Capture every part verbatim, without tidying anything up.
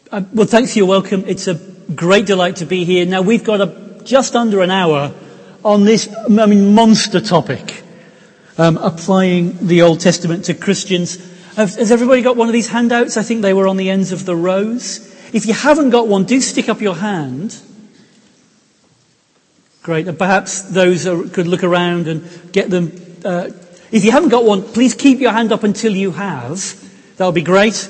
Uh, well, thanks for your welcome. It's a great delight to be here. Now, we've got a, just under an hour on this, I mean, monster topic, um, applying the Old Testament to Christians. Has, has everybody got one of these handouts? I think they were on the ends of the rows. If you haven't got one, do stick up your hand. Great. And perhaps those are, could look around and get them. Uh, if you haven't got one, please keep your hand up until you have. That'll be great.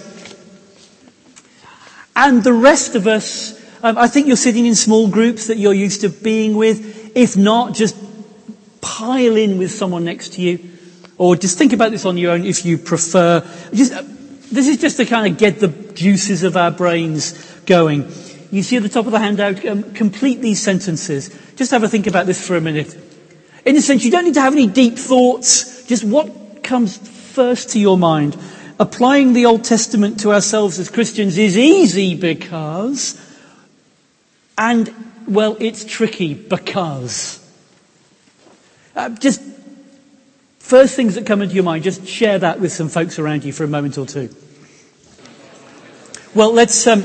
And the rest of us, um, I think you're sitting in small groups that you're used to being with. If not, just pile in with someone next to you. Or just think about this on your own if you prefer. Just, uh, this is just to kind of get the juices of our brains going. You see at the top of the handout, um, complete these sentences. Just have a think about this for a minute. In a sense, you don't need to have any deep thoughts. Just what comes first to your mind. Applying the Old Testament to ourselves as Christians is easy because, and, well, it's tricky because. Uh, just, first things that come into your mind, just share that with some folks around you for a moment or two. Well, let's, um,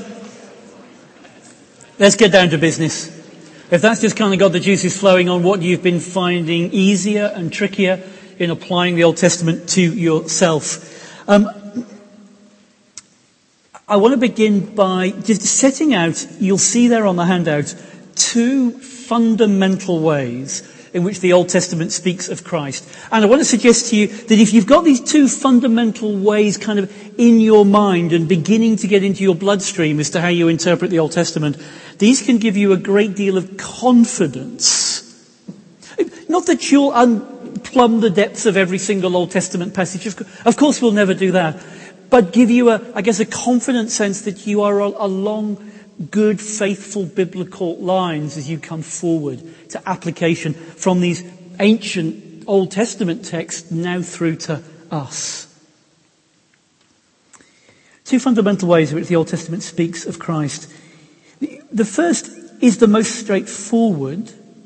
let's get down to business. If that's just kind of got the juices flowing on what you've been finding easier and trickier in applying the Old Testament to yourself. Um, I want to begin by just setting out, you'll see there on the handout, two fundamental ways in which the Old Testament speaks of Christ. And I want to suggest to you that if you've got these two fundamental ways kind of in your mind and beginning to get into your bloodstream as to how you interpret the Old Testament, these can give you a great deal of confidence. Not that you'll unplumb the depths of every single Old Testament passage. Of course we'll never do that. But give you, a, I guess, a confident sense that you are along good, faithful biblical lines as you come forward to application from these ancient Old Testament texts now through to us. Two fundamental ways in which the Old Testament speaks of Christ. The first is the most straightforward.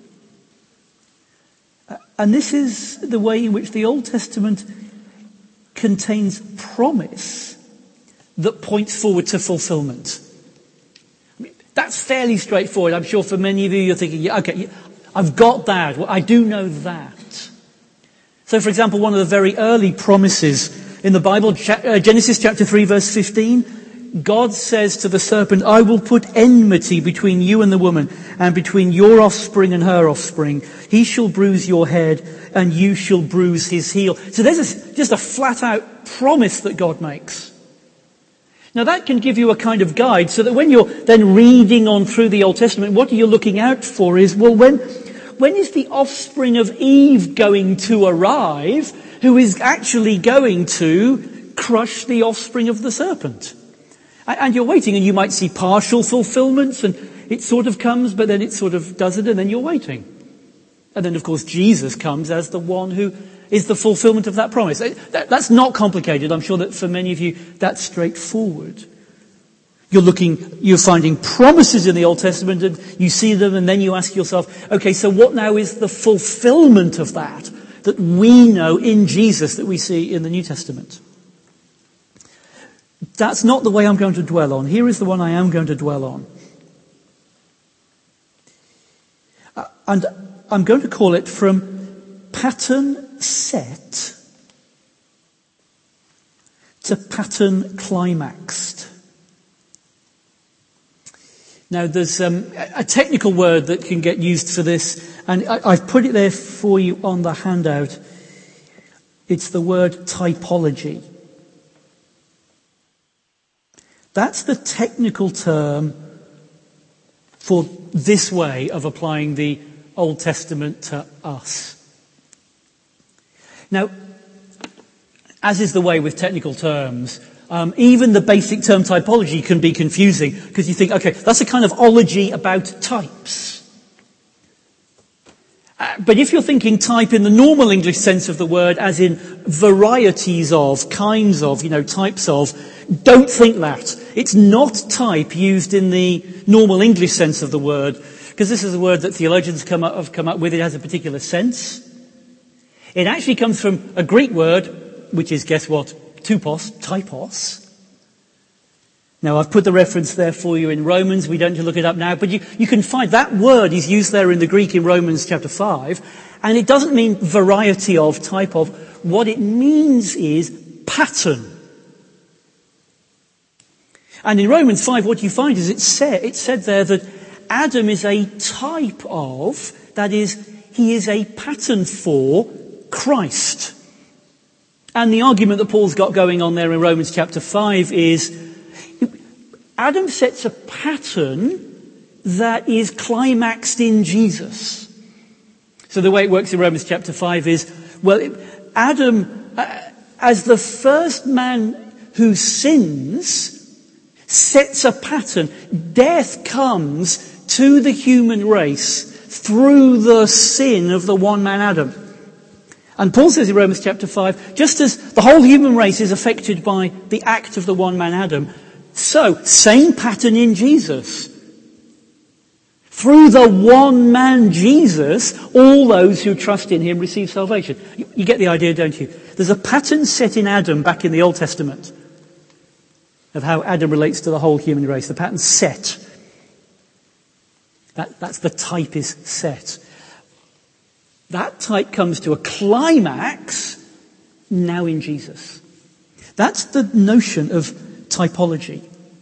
And this is the way in which the Old Testament contains promise that points forward to fulfillment. I mean, that's fairly straightforward. I'm sure for many of you, you're thinking, yeah, okay, I've got that. Well, I do know that. So, for example, one of the very early promises in the Bible, Genesis chapter three, verse fifteen, God says to the serpent, I will put enmity between you and the woman, and between your offspring and her offspring. He shall bruise your head, and you shall bruise his heel. So there's a, just a flat-out promise that God makes. Now that can give you a kind of guide, so that when you're then reading on through the Old Testament, what you're looking out for is, well, when, when is the offspring of Eve going to arrive, who is actually going to crush the offspring of the serpent? And you're waiting, and you might see partial fulfillments, and it sort of comes, but then it sort of doesn't, and then you're waiting. And then, of course, Jesus comes as the one who is the fulfillment of that promise. That's not complicated. I'm sure that for many of you, that's straightforward. You're looking, you're finding promises in the Old Testament, and you see them, and then you ask yourself, okay, so what now is the fulfillment of that, that we know in Jesus that we see in the New Testament? That's not the way I'm going to dwell on. Here is the one I am going to dwell on. Uh, and I'm going to call it from pattern set to pattern climaxed. Now there's um, a technical word that can get used for this, and I, I've put it there for you on the handout. It's the word typology. That's the technical term for this way of applying the Old Testament to us. Now, as is the way with technical terms, um, even the basic term typology can be confusing because you think, okay, that's a kind of ology about types. Uh, but if you're thinking type in the normal English sense of the word, as in varieties of, kinds of, you know, types of, don't think that. It's not type used in the normal English sense of the word, because this is a word that theologians come up, have come up with. It has a particular sense. It actually comes from a Greek word, which is, guess what? Tupos, typos. Now, I've put the reference there for you in Romans. We don't need to look it up now, but you, you can find that word is used there in the Greek in Romans chapter five, and it doesn't mean variety of, type of. What it means is pattern. And in Romans five, what you find is it said, it said there that Adam is a type of, that is, he is a pattern for Christ. And the argument that Paul's got going on there in Romans chapter five is Adam sets a pattern that is climaxed in Jesus. So the way it works in Romans chapter five is, well, Adam, uh, as the first man who sins, sets a pattern. Death comes to the human race through the sin of the one man Adam. And Paul says in Romans chapter five, just as the whole human race is affected by the act of the one man Adam, so, same pattern in Jesus. Through the one man Jesus, all those who trust in him receive salvation. You, you get the idea, don't you? There's a pattern set in Adam back in the Old Testament of how Adam relates to the whole human race. The pattern's set. That, that's the type is set. That type comes to a climax now in Jesus. That's the notion of typology.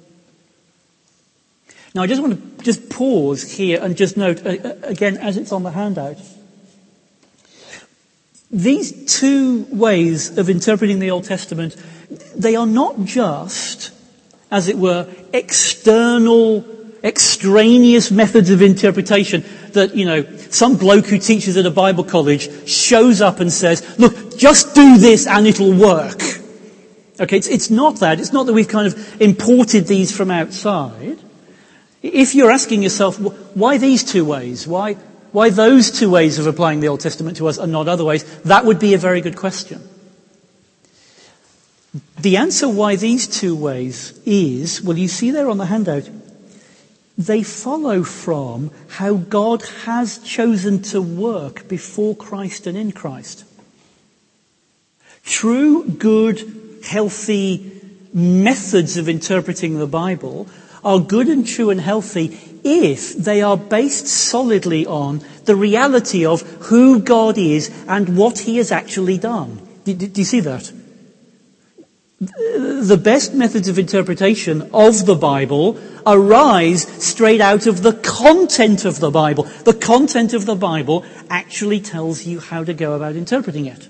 Now I just want to just pause here and just note, uh, again, as it's on the handout, these two ways of interpreting the Old Testament, they are not just, as it were, external, extraneous methods of interpretation that, you know, some bloke who teaches at a Bible college shows up and says, look, just do this and it'll work. Okay, it's, it's not that. It's not that we've kind of imported these from outside. If you're asking yourself, why these two ways? Why, why those two ways of applying the Old Testament to us and not other ways? That would be a very good question. The answer why these two ways is, well, you see there on the handout, they follow from how God has chosen to work before Christ and in Christ. True, good, healthy methods of interpreting the Bible are good and true and healthy if they are based solidly on the reality of who God is and what he has actually done. Do, do, do you see that? The best methods of interpretation of the Bible arise straight out of the content of the Bible. The content of the Bible actually tells you how to go about interpreting it.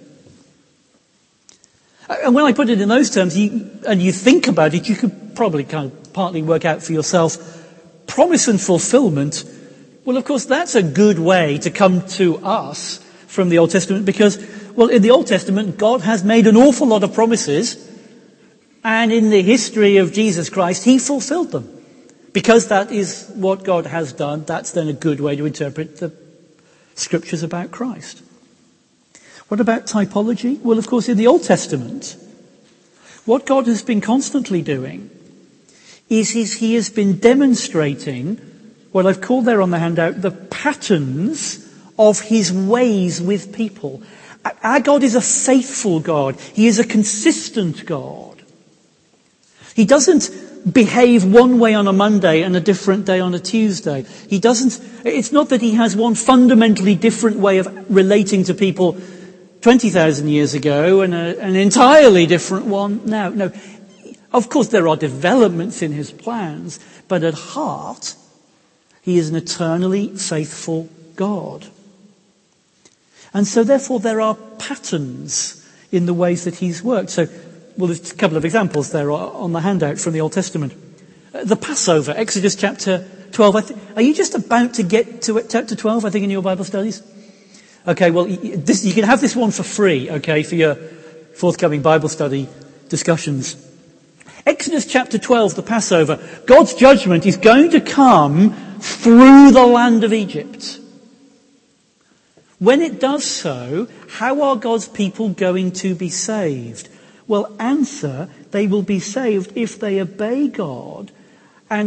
And when I put it in those terms, you, and you think about it, you could probably kind of partly work out for yourself, promise and fulfillment. Well, of course, that's a good way to come to us from the Old Testament because, well, in the Old Testament, God has made an awful lot of promises, and in the history of Jesus Christ, he fulfilled them. Because that is what God has done, that's then a good way to interpret the scriptures about Christ. What about typology? Well, of course, in the Old Testament, what God has been constantly doing is he has been demonstrating what I've called there on the handout, the patterns of his ways with people. Our God is a faithful God. He is a consistent God. He doesn't behave one way on a Monday and a different day on a Tuesday. He doesn't, it's not that he has one fundamentally different way of relating to people twenty thousand years ago and a, an entirely different one now. No. Of course there are developments in his plans, but at heart, he is an eternally faithful God. And so therefore there are patterns in the ways that he's worked. So, well, there's a couple of examples there on the handout from the Old Testament. The Passover, Exodus chapter twelve. I th- are you just about to get to chapter twelve, I think, in your Bible studies? Okay, well, this, you can have this one for free, okay, for your forthcoming Bible study discussions. Exodus chapter twelve, the Passover. God's judgment is going to come through the land of Egypt. When it does so, how are God's people going to be saved? Well, answer, they will be saved if they obey God and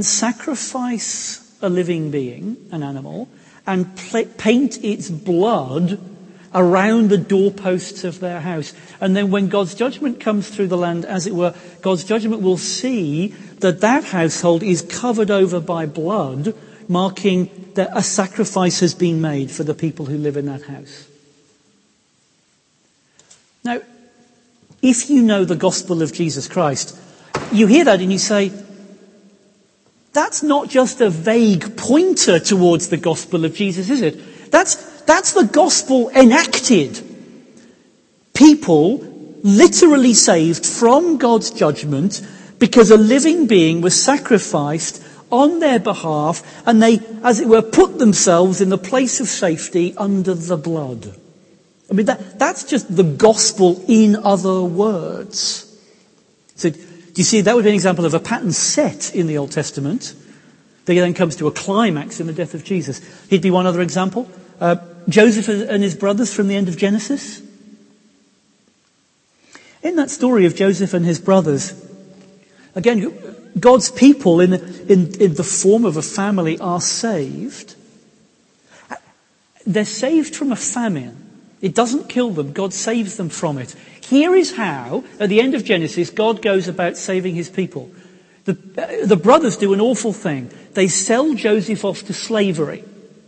sacrifice a living being, an animal, and pl- paint its blood around the doorposts of their house. And then when God's judgment comes through the land, as it were, God's judgment will see that that household is covered over by blood, marking that a sacrifice has been made for the people who live in that house. Now, if you know the gospel of Jesus Christ, you hear that and you say, that's not just a vague pointer towards the gospel of Jesus, is it? That's, that's the gospel enacted. People literally saved from God's judgment because a living being was sacrificed on their behalf, and they, as it were, put themselves in the place of safety under the blood. I mean, that, that's just the gospel in other words. So, do you see, that would be an example of a pattern set in the Old Testament that then comes to a climax in the death of Jesus. He'd be one other example. Uh, Joseph and his brothers from the end of Genesis. In that story of Joseph and his brothers, again, God's people in, in, in the form of a family are saved. They're saved from a famine. It doesn't kill them. God saves them from it. Here is how, at the end of Genesis, God goes about saving his people. The, uh, the brothers do an awful thing. They sell Joseph off to slavery.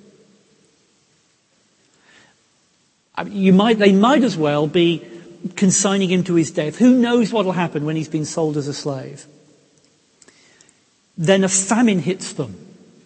I mean, you might, they might as well be consigning him to his death. Who knows what will happen when he's been sold as a slave? Then a famine hits them.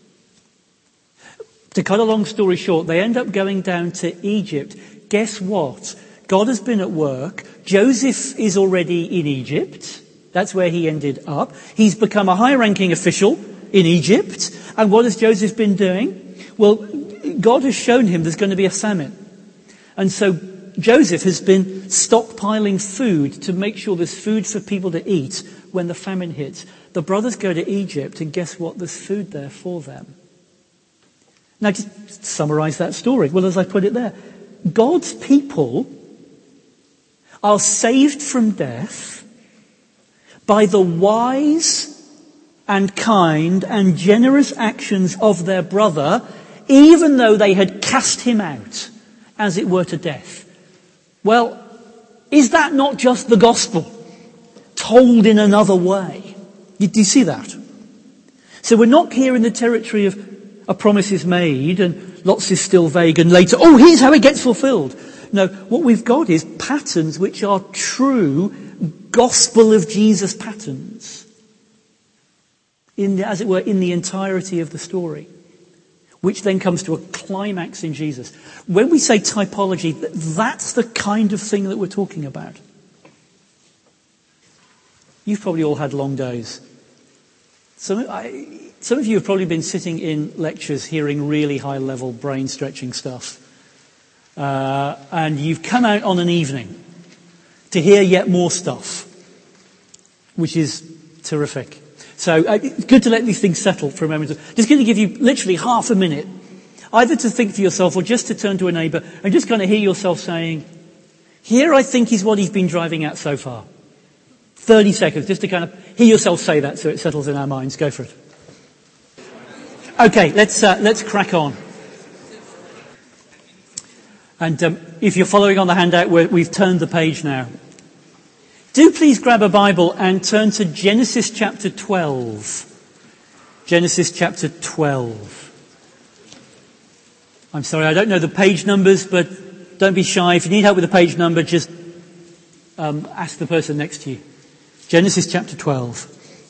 To cut a long story short, they end up going down to Egypt. Guess what? God has been at work. Joseph is already in Egypt. That's where he ended up. He's become a high-ranking official in Egypt. And what has Joseph been doing? Well, God has shown him there's going to be a famine. And so Joseph has been stockpiling food to make sure there's food for people to eat when the famine hits. The brothers go to Egypt, and guess what? There's food there for them. Now, just summarize that story. Well, as I put it there, God's people are saved from death by the wise and kind and generous actions of their brother, even though they had cast him out, as it were, to death. Well, is that not just the gospel told in another way? Do you see that? So we're not here in the territory of a promise is made and lots is still vague and later, oh, here's how it gets fulfilled. No, what we've got is patterns which are true gospel of Jesus patterns. In the, as it were, in the entirety of the story. Which then comes to a climax in Jesus. When we say typology, that's the kind of thing that we're talking about. You've probably all had long days. Some, I, some of you have probably been sitting in lectures hearing really high-level brain-stretching stuff. Uh, and you've come out on an evening to hear yet more stuff, which is terrific. So uh, it's good to let these things settle for a moment. Just going to give you literally half a minute, either to think for yourself or just to turn to a neighbour and just kind of hear yourself saying, here I think is what he's been driving at so far. thirty seconds, just to kind of hear yourself say that so it settles in our minds. Go for it. Okay, let's uh, let's crack on. And um, if you're following on the handout, we're, we've turned the page now. Do please grab a Bible and turn to Genesis chapter twelve. Genesis chapter twelve. I'm sorry, I don't know the page numbers, but don't be shy. If you need help with the page number, just um, ask the person next to you. Genesis chapter twelve.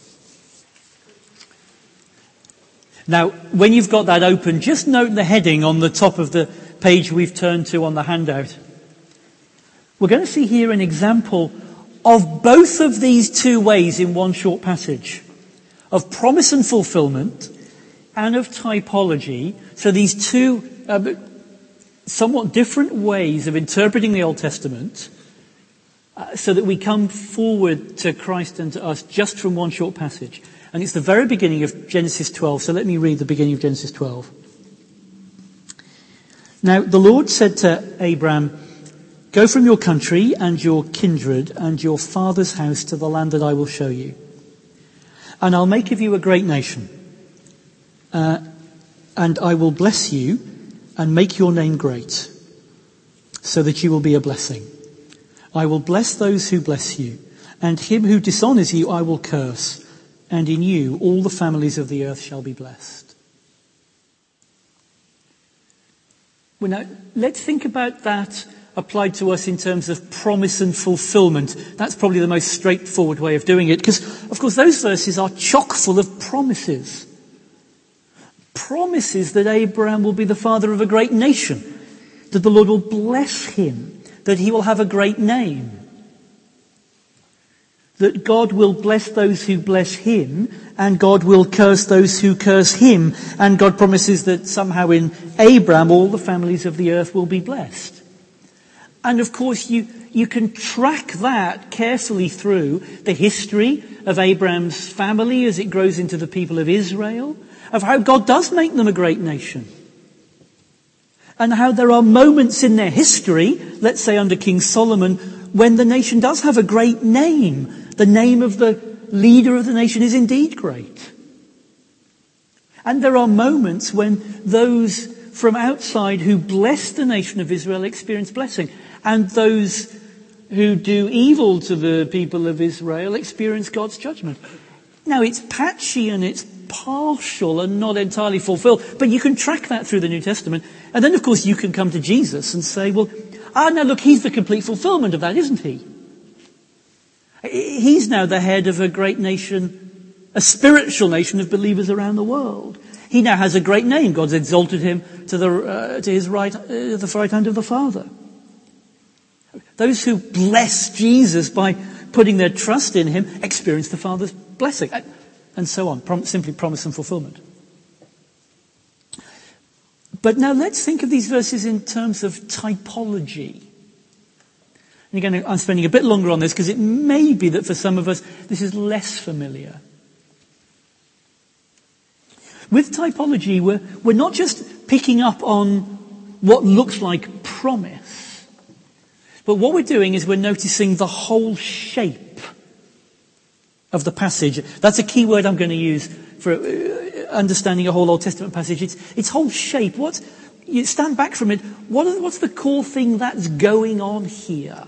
Now, when you've got that open, just note the heading on the top of the page we've turned to on the handout. We're going to see here an example of both of these two ways in one short passage. Of promise and fulfillment and of typology. So these two uh, somewhat different ways of interpreting the Old Testament uh, so that we come forward to Christ and to us just from one short passage. And it's the very beginning of Genesis twelve. So let me read the beginning of Genesis twelve. Now the Lord said to Abram, go from your country and your kindred and your father's house to the land that I will show you. And I'll make of you a great nation. Uh, and I will bless you and make your name great. so that you will be a blessing. I will bless those who bless you, and him who dishonors you I will curse, and in you all the families of the earth shall be blessed. Well, now, let's think about that applied to us in terms of promise and fulfillment. That's probably the most straightforward way of doing it, because, of course, those verses are chock full of promises. Promises that Abraham will be the father of a great nation, that the Lord will bless him, that he will have a great name, that God will bless those who bless him, and God will curse those who curse him, and God promises that somehow in Abraham all the families of the earth will be blessed. And of course you, you can track that carefully through the history of Abraham's family as it grows into the people of Israel, of how God does make them a great nation. And how there are moments in their history, let's say under King Solomon, when the nation does have a great name. The name of the leader of the nation is indeed great. And there are moments when those from outside who bless the nation of Israel experience blessing. And those who do evil to the people of Israel experience God's judgment. Now, it's patchy and it's partial and not entirely fulfilled, but you can track that through the New Testament. And then, of course, you can come to Jesus and say, well, ah, now look, he's the complete fulfillment of that, isn't he? He's now the head of a great nation, a spiritual nation of believers around the world. He now has a great name. God's exalted him to the uh, to his right, uh, the right hand of the Father. Those who bless Jesus by putting their trust in him experience the Father's blessing, and so on. Prom- simply promise and fulfillment. But now let's think of these verses in terms of typology. And again, I'm spending a bit longer on this because it may be that for some of us this is less familiar. With typology, we're, we're not just picking up on what looks like promise, but what we're doing is we're noticing the whole shape of the passage. That's a key word I'm going to use for understanding a whole Old Testament passage. It's, it's whole shape. What, you stand back from it. What are, what's the core thing that's going on here?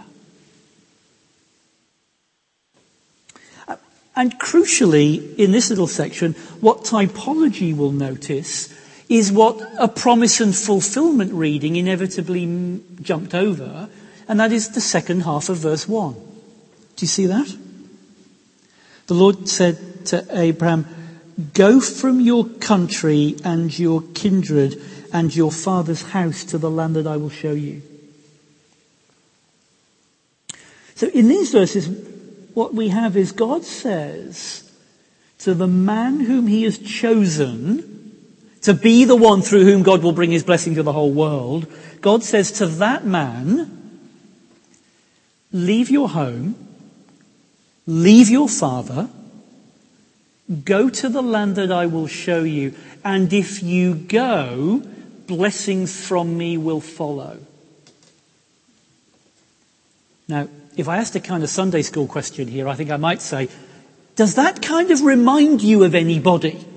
And crucially, in this little section, what typology will notice is what a promise and fulfillment reading inevitably m- jumped over, and that is the second half of verse one. Do you see that? The Lord said to Abraham, "Go from your country and your kindred and your father's house to the land that I will show you." So in these verses, what we have is God says to the man whom he has chosen to be the one through whom God will bring his blessing to the whole world, God says to that man, leave your home, leave your father, go to the land that I will show you, and if you go, blessings from me will follow. Now, if I asked a kind of Sunday school question here, I think I might say, does that kind of remind you of anybody?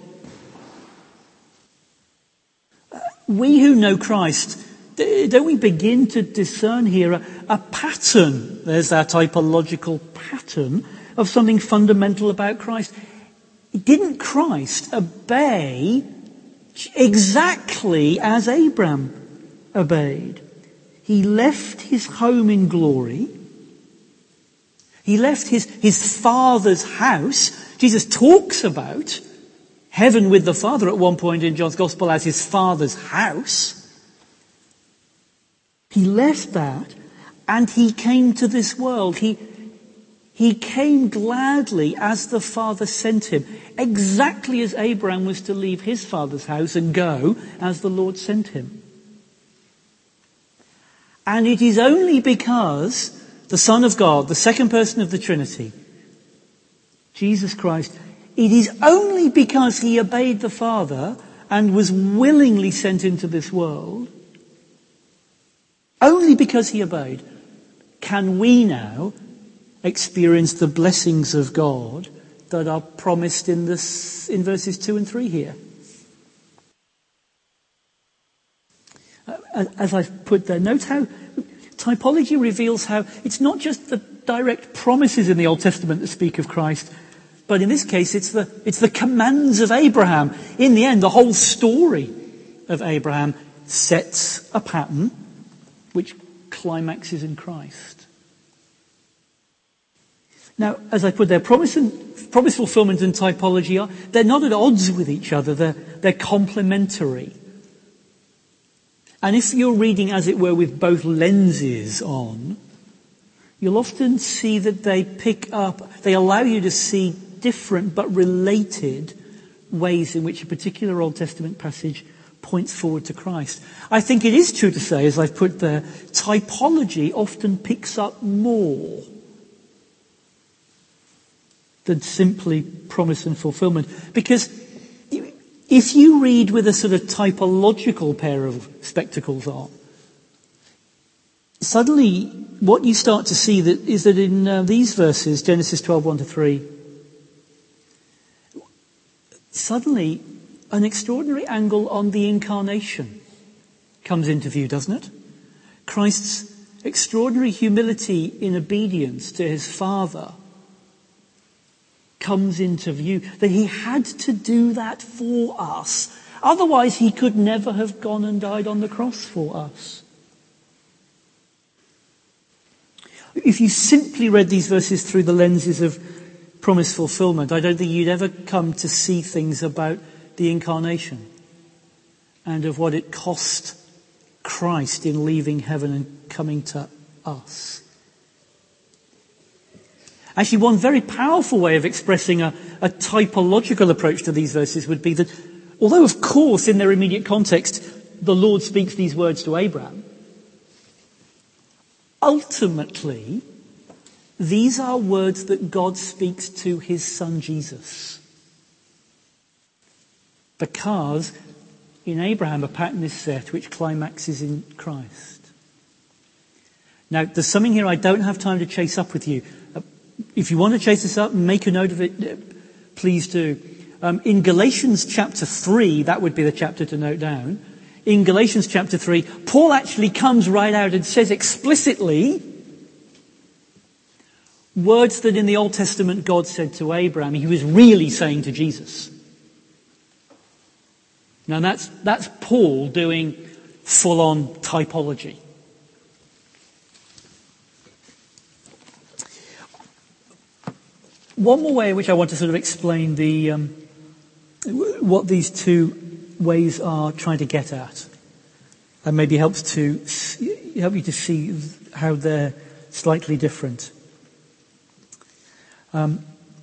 Uh, we who know Christ, don't we begin to discern here a, a pattern? There's our typological pattern of something fundamental about Christ. Didn't Christ obey exactly as Abraham obeyed? He left his home in glory. He left his, his father's house. Jesus talks about heaven with the Father at one point in John's Gospel as his father's house. He left that and he came to this world. He, he came gladly as the Father sent him, exactly as Abraham was to leave his father's house and go as the Lord sent him. And it is only because the Son of God, the second person of the Trinity, Jesus Christ, it is only because he obeyed the Father and was willingly sent into this world, only because he obeyed, can we now experience the blessings of God that are promised in this, in verses two and three here. As I've put there, note how typology reveals how it's not just the direct promises in the Old Testament that speak of Christ, but in this case it's the, it's the commands of Abraham. In the end, the whole story of Abraham sets a pattern which climaxes in Christ. Now, as I put there, promise and promise fulfillment and typology are, they're not at odds with each other, they're, they're complementary. And if you're reading, as it were, with both lenses on, you'll often see that they pick up, they allow you to see different but related ways in which a particular Old Testament passage points forward to Christ. I think it is true to say, as I've put there, typology often picks up more than simply promise and fulfillment. Because if you read with a sort of typological pair of spectacles on, suddenly what you start to see that is that in uh, these verses, Genesis twelve, one to three, suddenly an extraordinary angle on the incarnation comes into view, doesn't it? Christ's extraordinary humility in obedience to his Father comes into view, that he had to do that for us. Otherwise he could never have gone and died on the cross for us. If you simply read these verses through the lenses of promise fulfillment, I don't think you'd ever come to see things about the incarnation and of what it cost Christ in leaving heaven and coming to us. Actually, one very powerful way of expressing a, a typological approach to these verses would be that, although of course in their immediate context the Lord speaks these words to Abraham, ultimately these are words that God speaks to his son Jesus. Because in Abraham a pattern is set which climaxes in Christ. Now, there's something here I don't have time to chase up with you. If you want to chase this up and make a note of it, please do. Um, in Galatians chapter three, that would be the chapter to note down. In Galatians chapter three, Paul actually comes right out and says explicitly words that in the Old Testament God said to Abraham, he was really saying to Jesus. Now that's, that's Paul doing full-on typology. One more way in which I want to sort of explain the um, what these two ways are trying to get at, and maybe helps to see, help you to see how they're slightly different. Um,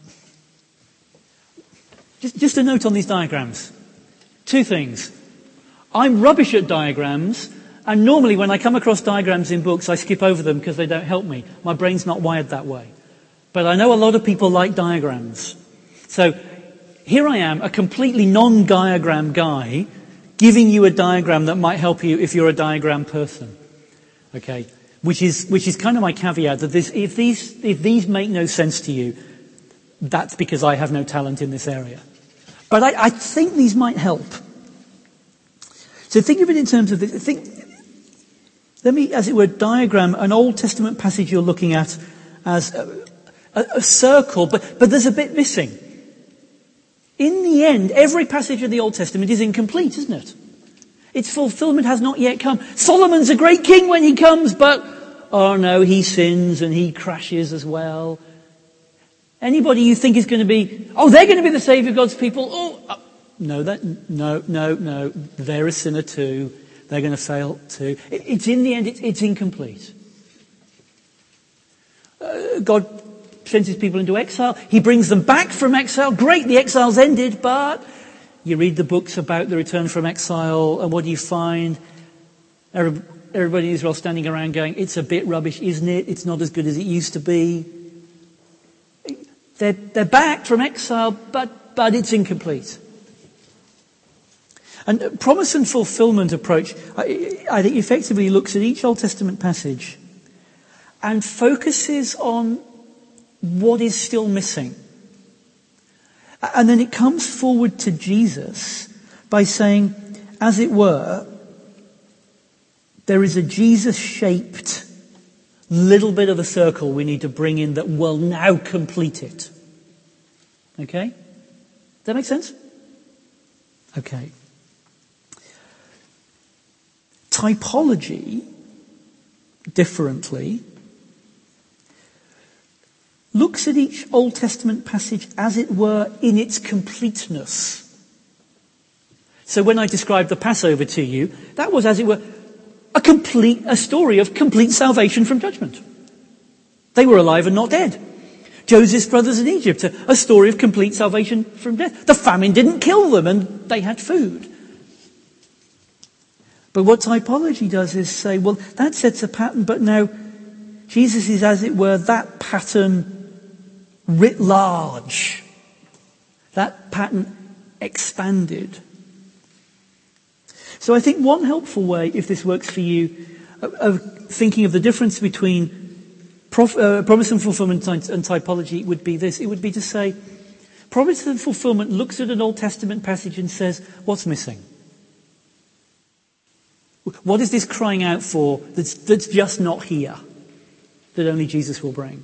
just, just a note on these diagrams. Two things. I'm rubbish at diagrams, and normally when I come across diagrams in books, I skip over them because they don't help me. My brain's not wired that way. But I know a lot of people like diagrams. So here I am, a completely non-diagram guy, giving you a diagram that might help you if you're a diagram person. Okay? Which is, which is kind of my caveat, that this, if these, if these make no sense to you, that's because I have no talent in this area. But I, I think these might help. So think of it in terms of this. Think, let me, as it were, diagram an Old Testament passage you're looking at as a, a, a circle, but, but there's a bit missing. In the end, every passage of the Old Testament is incomplete, isn't it? Its fulfillment has not yet come. Solomon's a great king when he comes, but, oh no, he sins and he crashes as well. Anybody you think is going to be, oh, they're going to be the Saviour of God's people. Oh, uh, no, that, no, no, no. They're a sinner too. They're going to fail too. It, it's in the end, it, it's incomplete. Uh, God sends his people into exile. He brings them back from exile. Great, the exile's ended, but you read the books about the return from exile, and what do you find? Everybody in Israel standing around going, it's a bit rubbish, isn't it? It's not as good as it used to be. They're, they're back from exile, but, but it's incomplete. And promise and fulfillment approach, I, I think effectively looks at each Old Testament passage and focuses on what is still missing. And then it comes forward to Jesus by saying, as it were, there is a Jesus-shaped little bit of a circle we need to bring in that will now complete it. Okay? Does that make sense? Okay. Typology, differently, looks at each Old Testament passage, as it were, in its completeness. So when I described the Passover to you, that was, as it were, a complete, a story of complete salvation from judgment. They were alive and not dead. Joseph's brothers in Egypt, a, a story of complete salvation from death. The famine didn't kill them and they had food. But what typology does is say, well, that sets a pattern, but now Jesus is, as it were, that pattern writ large. That pattern expanded. So I think one helpful way, if this works for you, of, of thinking of the difference between prof, uh, promise and fulfillment and, and typology would be this. It would be to say, promise and fulfillment looks at an Old Testament passage and says, what's missing? What is this crying out for that's, that's just not here, that only Jesus will bring?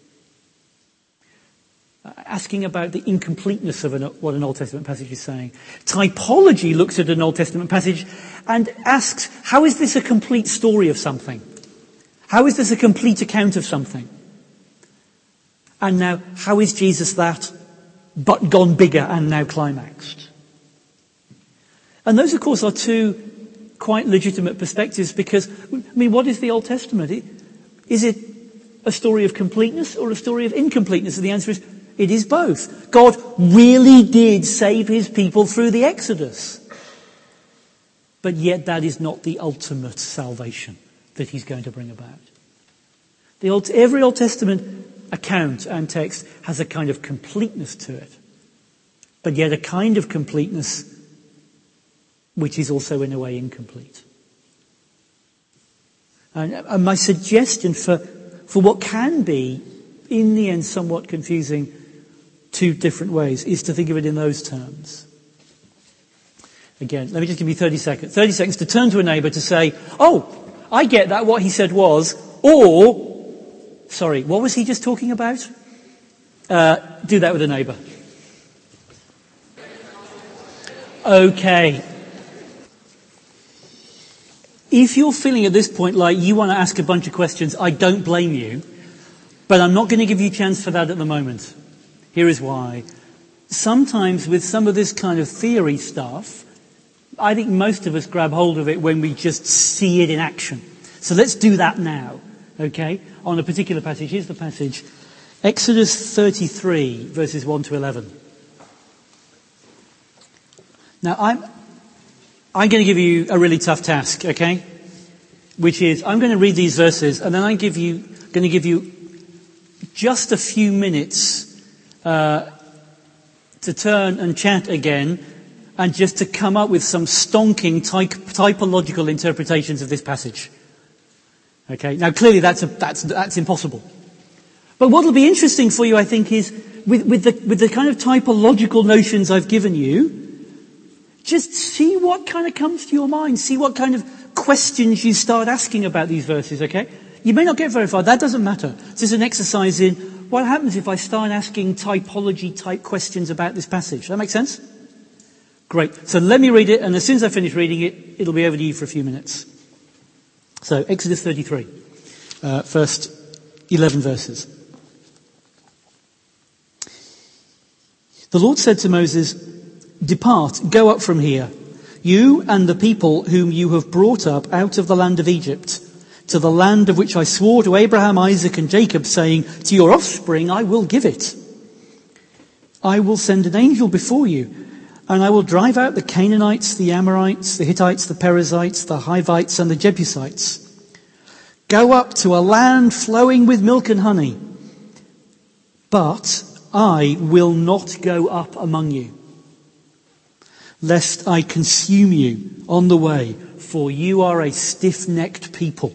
Uh, asking about the incompleteness of an, what an Old Testament passage is saying. Typology looks at an Old Testament passage and asks, how is this a complete story of something? How is this a complete account of something? And now, how is Jesus that, but gone bigger and now climaxed? And those, of course, are two quite legitimate perspectives because, I mean, what is the Old Testament? Is it a story of completeness or a story of incompleteness? And the answer is, it is both. God really did save his people through the Exodus. But yet that is not the ultimate salvation that he's going to bring about. The Old, every Old Testament account and text has a kind of completeness to it. But yet a kind of completeness which is also in a way incomplete. And, and my suggestion for, for what can be, in the end, somewhat confusing two different ways is to think of it in those terms. Again, let me just give you thirty seconds. thirty seconds to turn to a neighbour to say, oh, I get that, what he said was, or, sorry, what was he just talking about? Uh, do that with a neighbour. Okay. If you're feeling at this point like you want to ask a bunch of questions, I don't blame you, but I'm not going to give you a chance for that at the moment. Here is why. Sometimes with some of this kind of theory stuff, I think most of us grab hold of it when we just see it in action. So let's do that now, okay? On a particular passage. Here's the passage. Exodus thirty-three, verses one to eleven. Now, I'm, I'm going to give you a really tough task, okay? Which is, I'm going to read these verses, and then I'm give you, going to give you just a few minutes uh, to turn and chat again, and just to come up with some stonking type, typological interpretations of this passage. Okay? Now, clearly that's a, that's that's impossible. But what will be interesting for you, I think, is with, with the with the kind of typological notions I've given you, just see what kind of comes to your mind. See what kind of questions you start asking about these verses, okay? You may not get very far. That doesn't matter. It's just an exercise in what happens if I start asking typology-type questions about this passage. Does that make sense? Great. So let me read it, and as soon as I finish reading it, it'll be over to you for a few minutes. So, Exodus thirty-three, uh, first eleven verses. The Lord said to Moses, "Depart, go up from here, you and the people whom you have brought up out of the land of Egypt, to the land of which I swore to Abraham, Isaac and Jacob, saying, to your offspring I will give it. I will send an angel before you, and I will drive out the Canaanites, the Amorites, the Hittites, the Perizzites, the Hivites and the Jebusites. Go up to a land flowing with milk and honey. But I will not go up among you, lest I consume you on the way, for you are a stiff-necked people."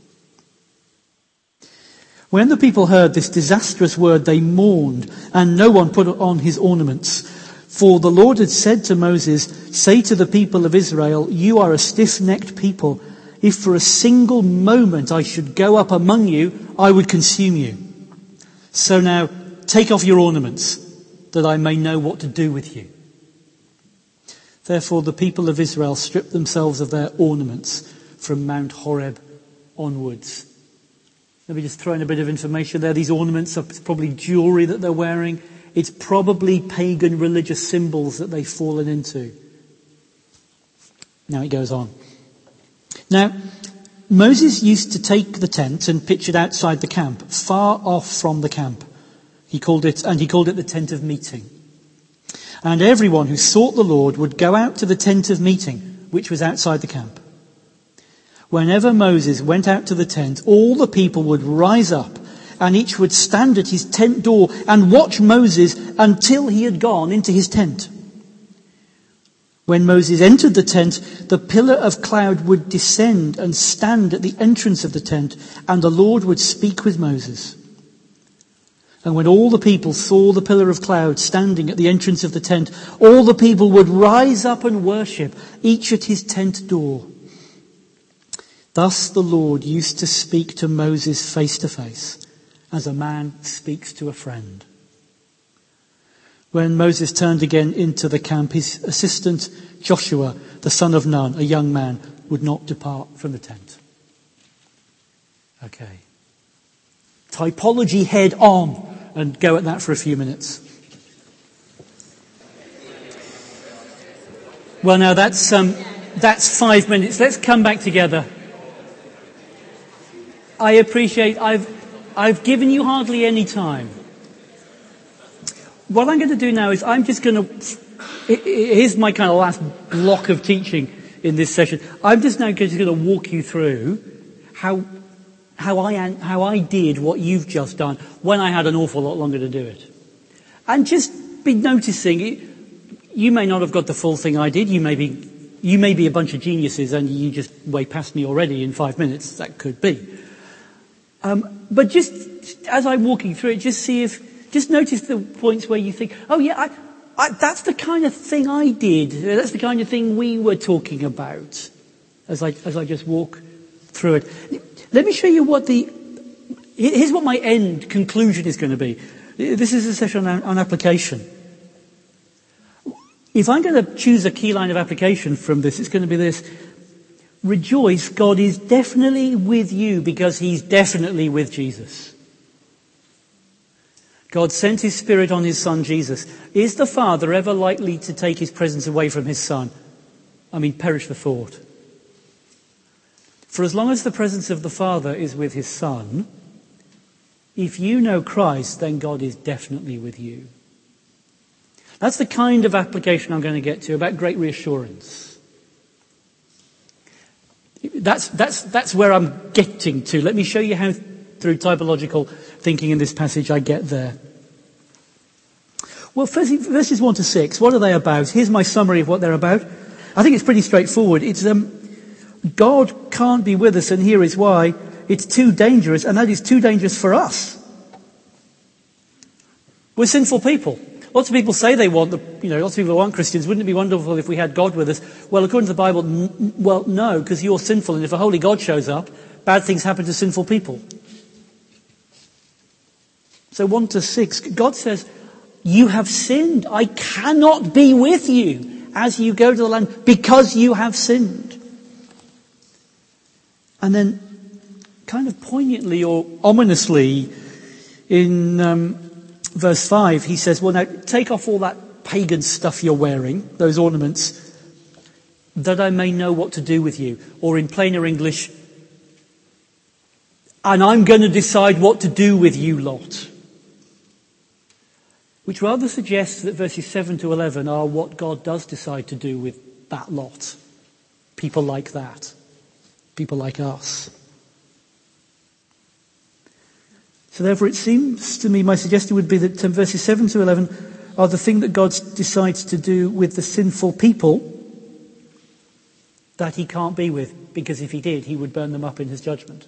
When the people heard this disastrous word, they mourned, and no one put on his ornaments. For the Lord had said to Moses, "Say to the people of Israel, you are a stiff-necked people. if for a single moment I should go up among you, I would consume you. So now take off your ornaments, that I may know what to do with you." Therefore the people of Israel stripped themselves of their ornaments from Mount Horeb onwards. Let me just throw in a bit of information there. These ornaments are probably jewellery that they're wearing. It's probably pagan religious symbols that they've fallen into. Now it goes on. Now, Moses used to take the tent and pitch it outside the camp, far off from the camp. He called it, and he called it the tent of meeting. And everyone who sought the Lord would go out to the tent of meeting, which was outside the camp. Whenever Moses went out to the tent, all the people would rise up, and each would stand at his tent door and watch Moses until he had gone into his tent. When Moses entered the tent, the pillar of cloud would descend and stand at the entrance of the tent, and the Lord would speak with Moses. And when all the people saw the pillar of cloud standing at the entrance of the tent, all the people would rise up and worship, each at his tent door. Thus the Lord used to speak to Moses face to face, as a man speaks to a friend. When Moses turned again into the camp, his assistant Joshua, the son of Nun, a young man, would not depart from the tent. Okay. Typology head on, and go at that for a few minutes. Well, now that's um, that's five minutes. Let's come back together. I appreciate I've I've given you hardly any time. What I'm going to do now is I'm just going to, here's my kind of last block of teaching in this session. I'm just now just going to walk you through how how I how I did what you've just done when I had an awful lot longer to do it. And just be noticing, it, you may not have got the full thing I did. You may be you may be a bunch of geniuses and you just way past me already in five minutes. That could be. Um, but just as I'm walking through it, just see if, just notice the points where you think, oh yeah, I, I, that's the kind of thing I did. That's the kind of thing we were talking about as I, as I just walk through it. Let me show you what the, here's what my end conclusion is going to be. This is a session on, on application. If I'm going to choose a key line of application from this, it's going to be this. Rejoice, God is definitely with you because he's definitely with Jesus. God sent his Spirit on his Son Jesus. Is the Father ever likely to take his presence away from his Son? I mean, perish the thought. For as long as the presence of the Father is with his Son, if you know Christ, then God is definitely with you. That's the kind of application I'm going to get to about great reassurance. That's, that's, that's where I'm getting to. Let me show you how through typological thinking in this passage I get there. Well, first, verses one to six, what are they about? Here's my summary of what they're about. I think it's pretty straightforward. It's, um, God can't be with us, and here is why. It's too dangerous, and that is too dangerous for us. We're sinful people. Lots of people say they want, the, you know, lots of people want Christians. Wouldn't it be wonderful if we had God with us? Well, according to the Bible, n- well, no, because you're sinful. And if a holy God shows up, bad things happen to sinful people. So one to six, God says, you have sinned. I cannot be with you as you go to the land because you have sinned. And then kind of poignantly or ominously in um, verse five, he says, well, now take off all that pagan stuff you're wearing, those ornaments, that I may know what to do with you. Or in plainer English, and I'm going to decide what to do with you lot. Which rather suggests that verses seven to eleven are what God does decide to do with that lot. People like that. People like us. So therefore it seems to me, my suggestion would be that um, verses seven to eleven are the thing that God decides to do with the sinful people that he can't be with, because if he did, he would burn them up in his judgment.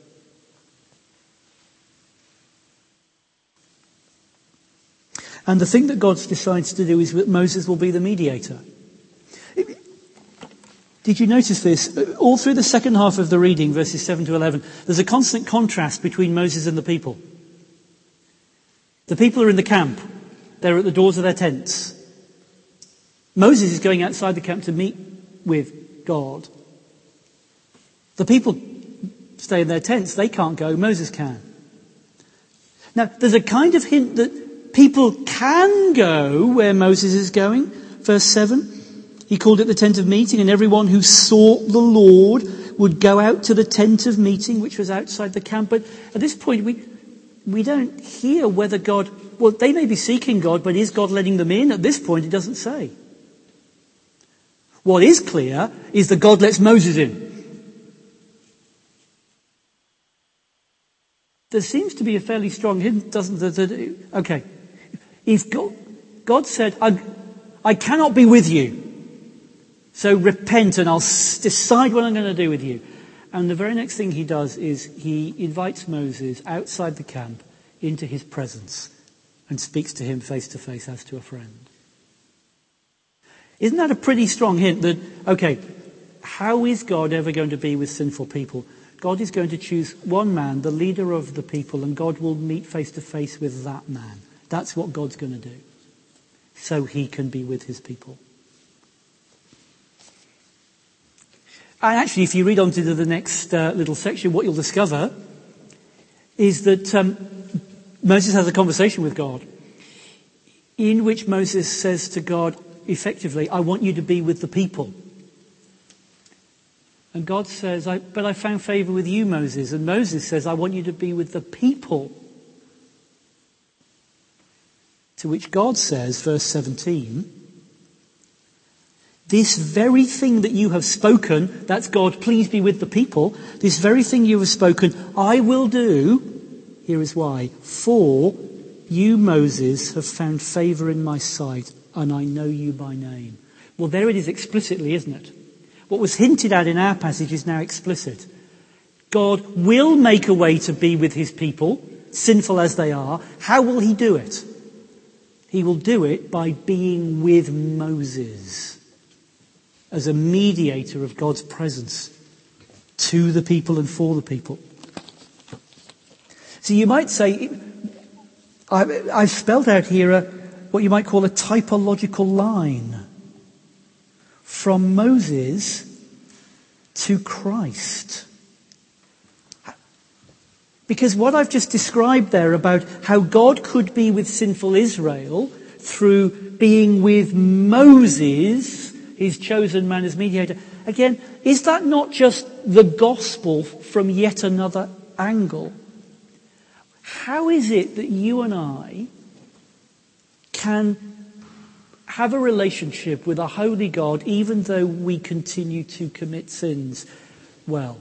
And the thing that God decides to do is that Moses will be the mediator. Did Did you notice this? All through the second half of the reading, verses seven to eleven, there's a constant contrast between Moses and the people. The people are in the camp. They're at the doors of their tents. Moses is going outside the camp to meet with God. The people stay in their tents. They can't go. Moses can. Now, there's a kind of hint that people can go where Moses is going. Verse seven. He called it the tent of meeting, and everyone who sought the Lord would go out to the tent of meeting, which was outside the camp. But at this point, we we don't hear whether God, well, they may be seeking God, but is God letting them in? At this point, it doesn't say. What is clear is that God lets Moses in. There seems to be a fairly strong hint, doesn't there? Okay. If God, God said, I, I cannot be with you, so repent and I'll decide what I'm going to do with you. And the very next thing he does is he invites Moses outside the camp into his presence and speaks to him face to face as to a friend. Isn't that a pretty strong hint that, okay, how is God ever going to be with sinful people? God is going to choose one man, the leader of the people, and God will meet face to face with that man. That's what God's going to do, so he can be with his people. And actually, if you read on to the next uh, little section, what you'll discover is that um, Moses has a conversation with God in which Moses says to God, effectively, I want you to be with the people. And God says, I, but I found favor with you, Moses. And Moses says, I want you to be with the people. To which God says, verse seventeen, this very thing that you have spoken, that's God, please be with the people. This very thing you have spoken, I will do. Here is why. For you, Moses, have found favor in my sight, and I know you by name. Well, there it is explicitly, isn't it? What was hinted at in our passage is now explicit. God will make a way to be with his people, sinful as they are. How will he do it? He will do it by being with Moses as a mediator of God's presence to the people and for the people. So you might say, I've spelled out here a, what you might call a typological line from Moses to Christ. Because what I've just described there about how God could be with sinful Israel through being with Moses, his chosen man as mediator. Again, is that not just the gospel from yet another angle? How is it that you and I can have a relationship with a holy God even though we continue to commit sins? Well,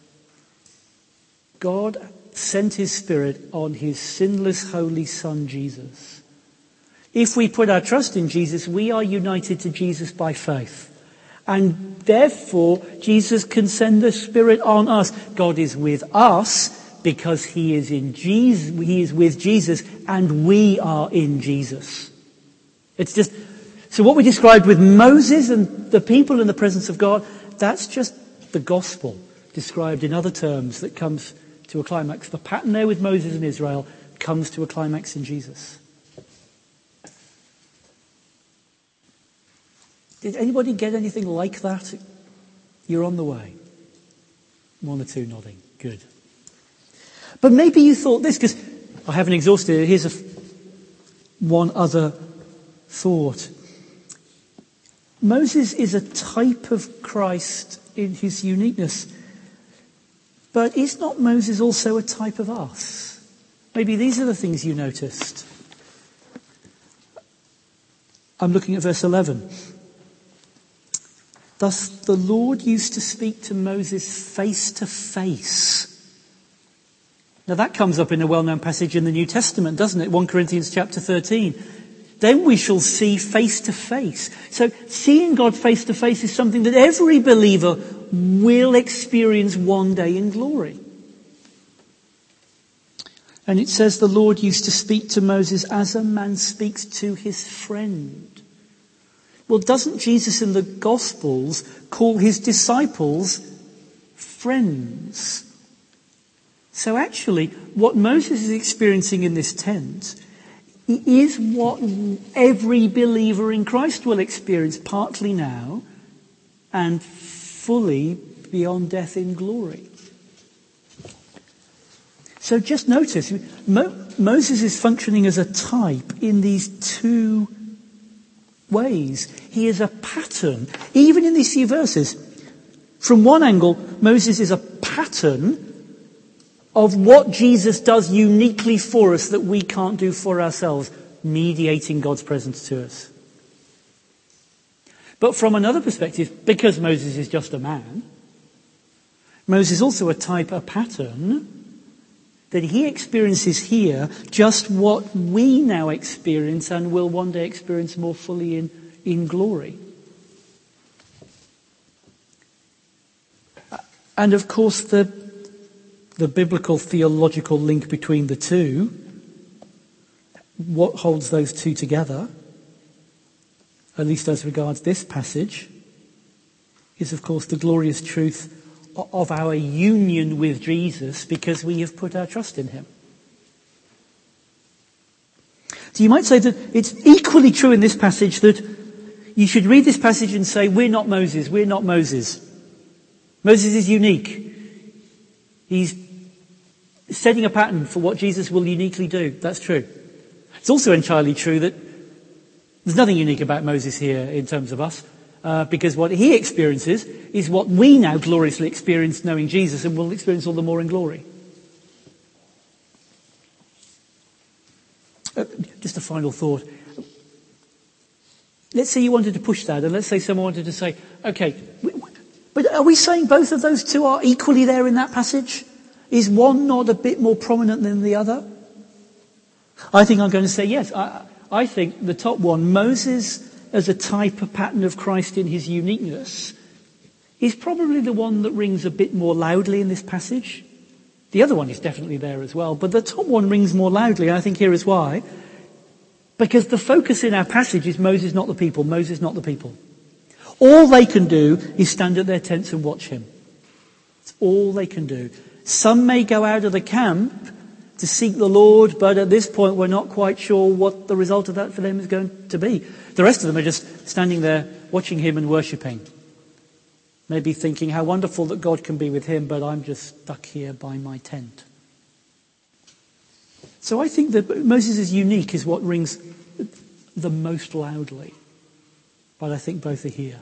God sent his Spirit on his sinless, holy Son, Jesus. If we put our trust in Jesus, we are united to Jesus by faith. And therefore, Jesus can send the Spirit on us. God is with us because he is in Jesus, he is with Jesus, and we are in Jesus. It's just, so what we described with Moses and the people in the presence of God, that's just the gospel described in other terms that comes to a climax. The pattern there with Moses and Israel comes to a climax in Jesus. Did anybody get anything like that? You're on the way. One or two nodding. Good. But maybe you thought this, because I haven't exhausted it. Here's a, one other thought. Moses is a type of Christ in his uniqueness. But is not Moses also a type of us? Maybe these are the things you noticed. I'm looking at verse eleven. Thus the Lord used to speak to Moses face to face. Now that comes up in a well-known passage in the New Testament, doesn't it? First Corinthians chapter thirteen. Then we shall see face to face. So seeing God face to face is something that every believer will experience one day in glory. And it says the Lord used to speak to Moses as a man speaks to his friend. Well, doesn't Jesus in the Gospels call his disciples friends? So actually, what Moses is experiencing in this tent is what every believer in Christ will experience, partly now and fully beyond death in glory. So just notice, Mo- Moses is functioning as a type in these two ways. He is a pattern, even in these few verses. From one angle, Moses is a pattern of what Jesus does uniquely for us that we can't do for ourselves, mediating God's presence to us. But from another perspective, because Moses is just a man, Moses is also a type, a pattern, that he experiences here just what we now experience and will one day experience more fully in, in glory. And of course, the, the biblical theological link between the two, what holds those two together, at least as regards this passage, is of course the glorious truth of our union with Jesus because we have put our trust in him. So you might say that it's equally true in this passage that you should read this passage and say, we're not Moses, we're not Moses. Moses is unique. He's setting a pattern for what Jesus will uniquely do. That's true. It's also entirely true that there's nothing unique about Moses here in terms of us. Uh, because what he experiences is what we now gloriously experience knowing Jesus and will experience all the more in glory. Uh, just a final thought. Let's say you wanted to push that, and let's say someone wanted to say, okay, but are we saying both of those two are equally there in that passage? Is one not a bit more prominent than the other? I think I'm going to say yes. I, I think the top one, Moses as a type, a pattern of Christ in his uniqueness, is probably the one that rings a bit more loudly in this passage. The other one is definitely there as well, but the top one rings more loudly, and I think here is why. Because the focus in our passage is Moses, not the people. Moses, not the people. All they can do is stand at their tents and watch him. It's all they can do. Some may go out of the camp to seek the Lord, but at this point we're not quite sure what the result of that for them is going to be. The rest of them are just standing there watching him and worshipping. Maybe thinking how wonderful that God can be with him, but I'm just stuck here by my tent. So I think that Moses is unique is what rings the most loudly. But I think both are here.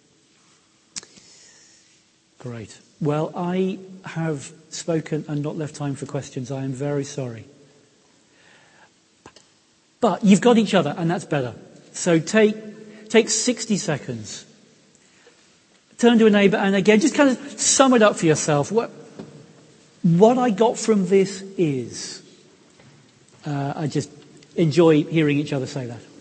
Great. Well, I have spoken and not left time for questions. I am very sorry. But you've got each other, and that's better. So take take sixty seconds. Turn to a neighbour, and again, just kind of sum it up for yourself. What, what I got from this is, uh, I just enjoy hearing each other say that.